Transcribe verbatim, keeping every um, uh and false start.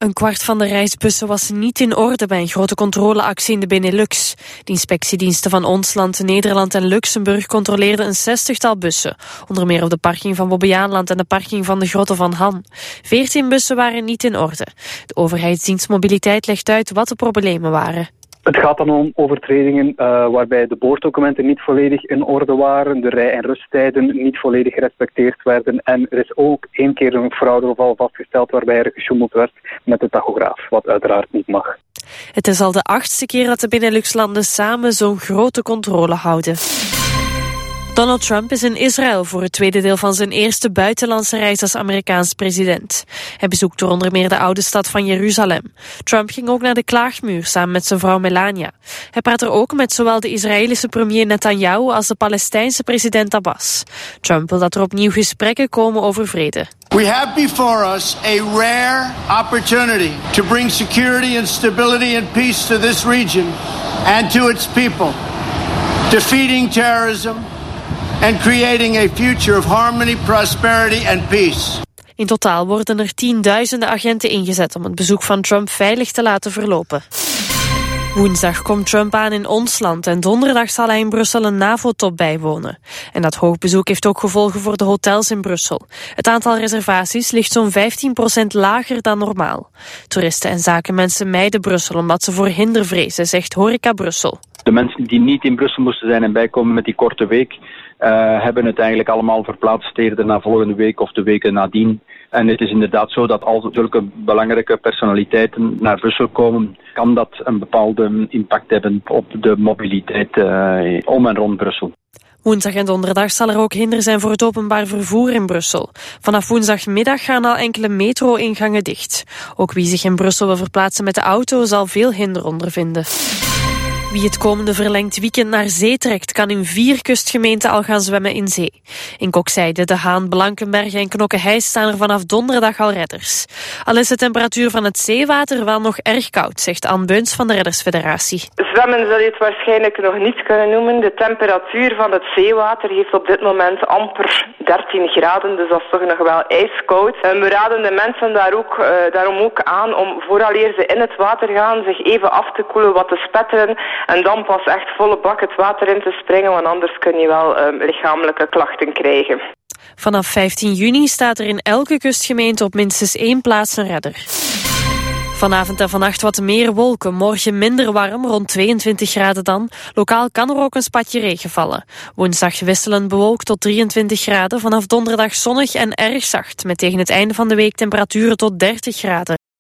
Een kwart van de reisbussen was niet in orde bij een grote controleactie in de Benelux. De inspectiediensten van ons land, Nederland en Luxemburg controleerden een zestigtal bussen. Onder meer op de parking van Bobbejaanland en de parking van de Grotten van Han. Veertien bussen waren niet in orde. De overheidsdienst Mobiliteit legt uit wat de problemen waren. Het gaat dan om overtredingen uh, waarbij de boorddocumenten niet volledig in orde waren, de rij- en rusttijden niet volledig gerespecteerd werden en er is ook één keer een fraudegeval vastgesteld waarbij er gesjoemeld werd met de tachograaf, wat uiteraard niet mag. Het is al de achtste keer dat de Benelux-landen samen zo'n grote controle houden. Donald Trump is in Israël voor het tweede deel van zijn eerste buitenlandse reis als Amerikaans president. Hij bezoekt door onder meer de oude stad van Jeruzalem. Trump ging ook naar de Klaagmuur samen met zijn vrouw Melania. Hij praat er ook met zowel de Israëlische premier Netanyahu als de Palestijnse president Abbas. Trump wil dat er opnieuw gesprekken komen over vrede. We have before us a rare opportunity to bring security and stability and peace to this region and to its people. Defeating terrorism and creating a future of harmony, prosperity and peace. In totaal worden er tienduizenden agenten ingezet om het bezoek van Trump veilig te laten verlopen. Woensdag komt Trump aan in ons land en donderdag zal hij in Brussel een NAVO-top bijwonen. En dat hoogbezoek heeft ook gevolgen voor de hotels in Brussel. Het aantal reservaties ligt zo'n vijftien procent lager dan normaal. Toeristen en zakenmensen mijden Brussel omdat ze voor hinder vrezen, zegt Horeca Brussel. De mensen die niet in Brussel moesten zijn en bijkomen met die korte week, uh, hebben het eigenlijk allemaal verplaatst eerder naar volgende week of de weken nadien. En het is inderdaad zo dat als zulke belangrijke personaliteiten naar Brussel komen, kan dat een bepaalde impact hebben op de mobiliteit uh, om en rond Brussel. Woensdag en donderdag zal er ook hinder zijn voor het openbaar vervoer in Brussel. Vanaf woensdagmiddag gaan al enkele metro-ingangen dicht. Ook wie zich in Brussel wil verplaatsen met de auto zal veel hinder ondervinden. Wie het komende verlengd weekend naar zee trekt, kan in vier kustgemeenten al gaan zwemmen in zee. In Kokzijde, De Haan, Blankenberge en Knokke-Heist staan er vanaf donderdag al redders. Al is de temperatuur van het zeewater wel nog erg koud, zegt Anne Beuns van de Reddersfederatie. Zwemmen zal je het waarschijnlijk nog niet kunnen noemen. De temperatuur van het zeewater heeft op dit moment amper dertien graden, dus dat is toch nog wel ijskoud. En we raden de mensen daar ook, uh, daarom ook aan om vooraleer ze in het water gaan zich even af te koelen, wat te spetteren. En dan pas echt volle bak het water in te springen, want anders kun je wel uh, lichamelijke klachten krijgen. Vanaf vijftien juni staat er in elke kustgemeente op minstens één plaats een redder. Vanavond en vannacht wat meer wolken, morgen minder warm, rond tweeëntwintig graden dan. Lokaal kan er ook een spatje regen vallen. Woensdag wisselend bewolkt tot drieëntwintig graden, vanaf donderdag zonnig en erg zacht, met tegen het einde van de week temperaturen tot dertig graden.